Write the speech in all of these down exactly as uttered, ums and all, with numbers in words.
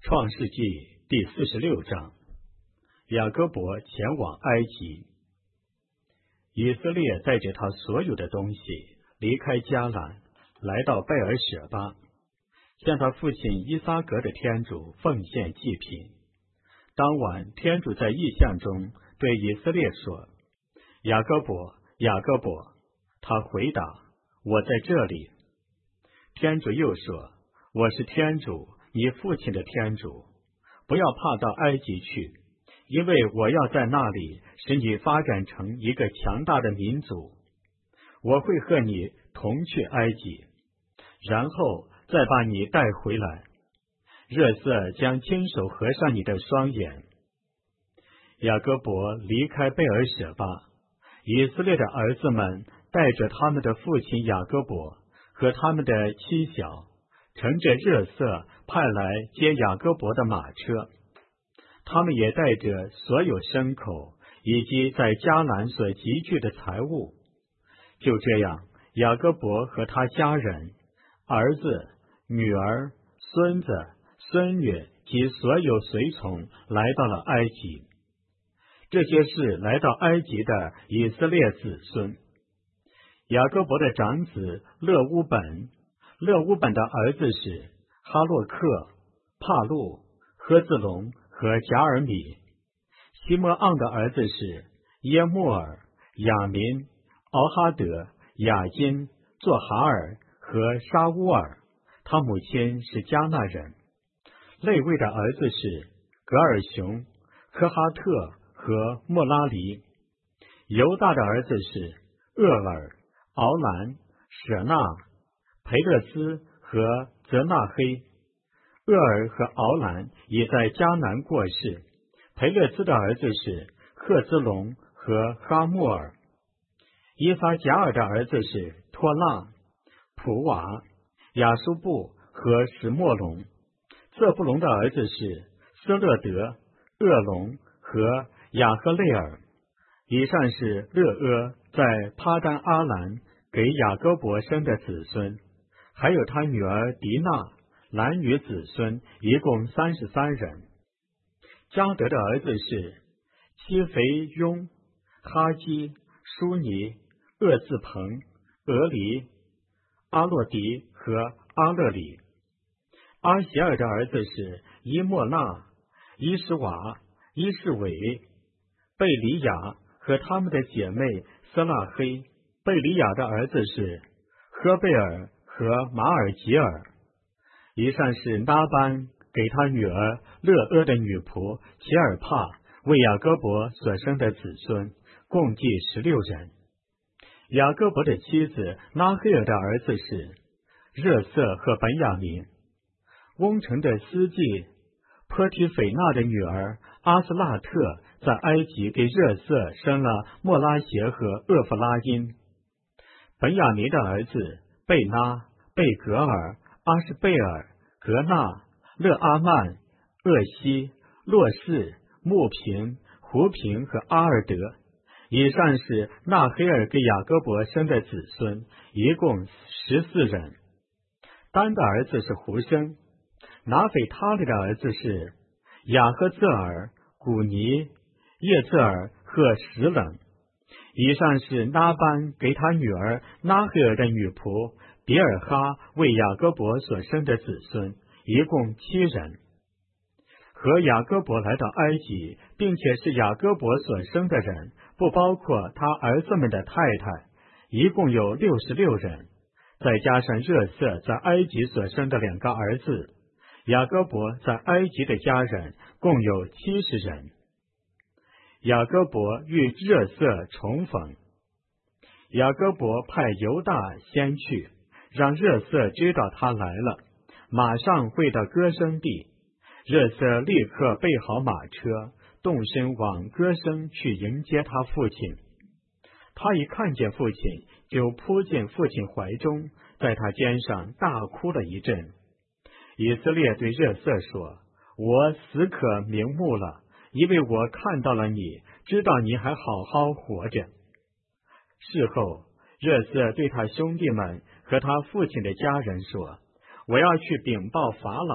创世纪第四十六章，雅各伯前往埃及。以色列带着他所有的东西离开迦南，来到贝尔舍巴，向他父亲伊撒格的天主奉献祭品。当晚，天主在异象中对以色列说：雅各伯，雅各伯。他回答：我在这里。天主又说：我是天主，你父亲的天主，不要怕到埃及去，因为我要在那里使你发展成一个强大的民族。我会和你同去埃及，然后再把你带回来。热色将亲手合上你的双眼。雅各伯离开贝尔舍巴，以色列的儿子们带着他们的父亲雅各伯和他们的妻小，乘着热色派来接雅各伯的马车，他们也带着所有牲口以及在迦南所集聚的财物。就这样，雅各伯和他家人、儿子、女儿、孙子、孙女及所有随从来到了埃及。这些是来到埃及的以色列子孙。雅各伯的长子勒乌本，勒乌本的儿子是哈洛克、帕路、赫兹龙和贾尔米。西摩盎的儿子是耶莫尔、亚民、敖哈德、雅金、作哈尔和沙乌尔，他母亲是迦纳人。类位的儿子是格尔雄、科哈特和莫拉黎。犹大的儿子是厄尔、敖兰、舍纳、培勒斯和泽纳黑。厄尔和敖兰已在迦南过世。培勒斯的儿子是赫兹龙和哈莫尔。伊撒贾尔的儿子是托纳、普瓦、亚舒布和史莫龙。瑟布龙的儿子是斯勒德、厄龙和亚赫类尔。以上是勒阿在帕丹阿兰给雅各伯生的子孙，还有他女儿迪娜，男女子孙一共三十三人。迦得的儿子是基肥雍、哈基、舒尼、厄字鹏、俄黎、阿洛迪和阿勒里。阿协尔的儿子是伊莫纳、伊什瓦、伊什韦、贝里亚和他们的姐妹色拉黑。贝里亚的儿子是赫贝尔和马尔吉尔。以上是拉班给他女儿勒阿的女仆齐尔帕为雅各伯所生的子孙，共计十六人。雅各伯的妻子拉黑尔的儿子是热色和本雅明。翁城的司祭坡提斐纳的女儿阿斯纳特在埃及给热色生了莫拉协和厄弗拉因。本雅明的儿子贝拉、贝格尔、阿什贝尔、格纳、勒阿曼、厄西、洛士、穆平、胡平和阿尔德。以上是纳黑尔给雅各伯生的子孙，一共十四人。丹的儿子是胡生。拿斐他利的儿子是雅赫泽尔、古尼、叶泽尔和什冷。以上是拉班给他女儿拉黑尔的女仆比尔哈为雅各伯所生的子孙，一共七人。和雅各伯来到埃及，并且是雅各伯所生的人，不包括他儿子们的太太，一共有六十六人，再加上热色在埃及所生的两个儿子，雅各伯在埃及的家人共有七十人。雅各伯与热色重逢。雅各伯派犹大先去，让热色知道他来了，马上会到歌声地。热色立刻备好马车，动身往歌声去迎接他父亲。他一看见父亲，就扑进父亲怀中，在他肩上大哭了一阵。以色列对热色说：我死可瞑目了，因为我看到了你，知道你还好好活着。事后，热色对他兄弟们和他父亲的家人说：我要去禀报法老，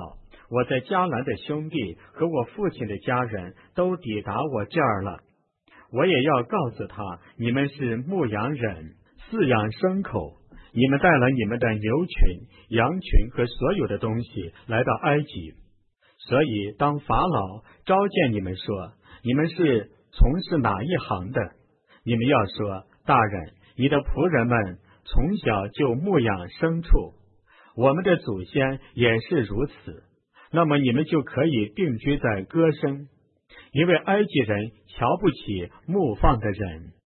我在迦南的兄弟和我父亲的家人都抵达我这儿了。我也要告诉他，你们是牧羊人，饲养牲口，你们带了你们的牛群、羊群和所有的东西来到埃及。所以当法老召见你们说，你们是从事哪一行的，你们要说，大人，你的仆人们从小就牧养牲畜，我们的祖先也是如此。那么你们就可以定居在歌声，因为埃及人瞧不起牧放的人。